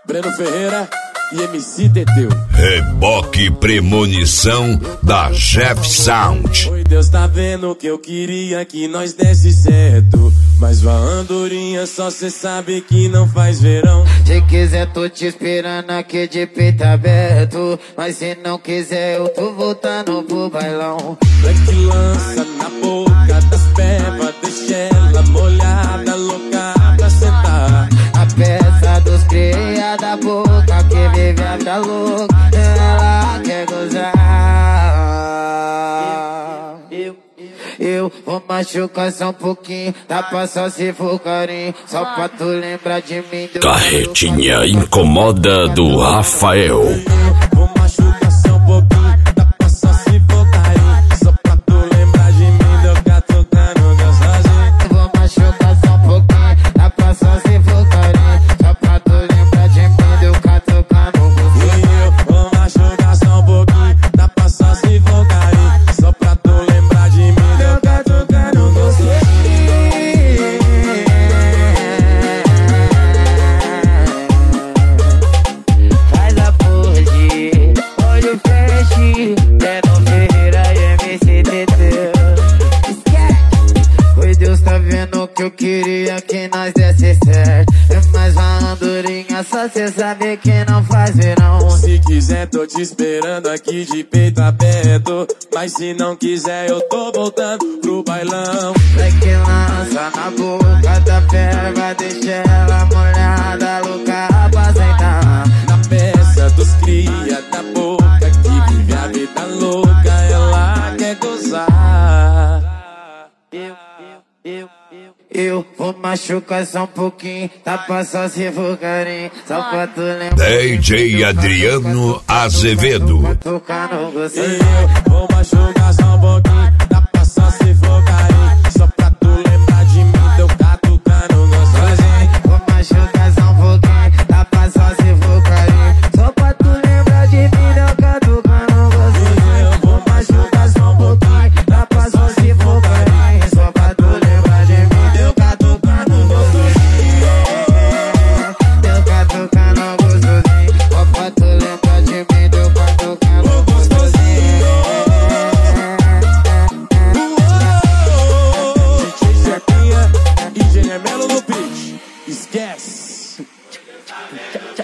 Breno Ferreira e MC Teteu. Reboque Premonição da Jeff Sound. Oi, Deus tá vendo que eu queria que nós desse certo, mas vá andorinha, só cê sabe que não faz verão. Se quiser tô te esperando aqui de peito aberto, mas se não quiser eu tô voltando pro bailão. Black lança na boca das pebas, deixa ela molhada, louca pra sentar. A peça dos cria da boca que vive a vida louca, ela quer gozar. Eu vou machucar só um pouquinho, dá pra só se for carinho, só pra tu lembrar de mim. Carretinha incomoda do Rafael. Vou machucar só um pouquinho, dá pra só se for carinho, só pra tu lembrar de mim, de eu ficar tocando meu sozinho. Vou machucar só um pouquinho, dá pra só se for carinho, só pra tu lembrar de mim, de eu ficar tocando E eu vou machucar só um pouquinho, dá pra só se for carinho, só pra tu lembrar de mim, de eu ficar tocando gostosinho. Faz a pose, olho feche, Breno Ferreira e MC Teteu. Oi, Deus tá vendo que eu queria que nós desse certo, mas uma andorinha só cê sabe que não faz verão. Se quiser tô te esperando aqui de peito aberto, mas se não quiser eu tô voltando pro bailão. Black lança na boca da perva, deixa ela molhada, louca pra sentar. Na peça dos cria da boca que vive a vida louca, ela quer gozar. Eu vou machucar só um pouquinho, tá pra só se for carinho, só pra tu lembrar. DJ Adriano Azevedo. Tocar no E gostoso. eu vou machucar só um pouquinho, dá pra só se for carinho, só pra tu lembrar de mim, de eu ficar tocando gostosinho. Vou machucar só um pouquinho, dá pra só se for carinho, só pra tu lembrar de mim, de eu ficar tocando gostoso. E eu vou machucar só um pouquinho, dá pra só se for carinho, Só pra tu lembrar de mim, de eu ficar tocando gostosinho. eu ficar tocando gostosinho. Só pra tu lembrar de mim, de eu ficar tocando Gostosinho. DJ Serpinha e Gênia Melo no beat. Esquece.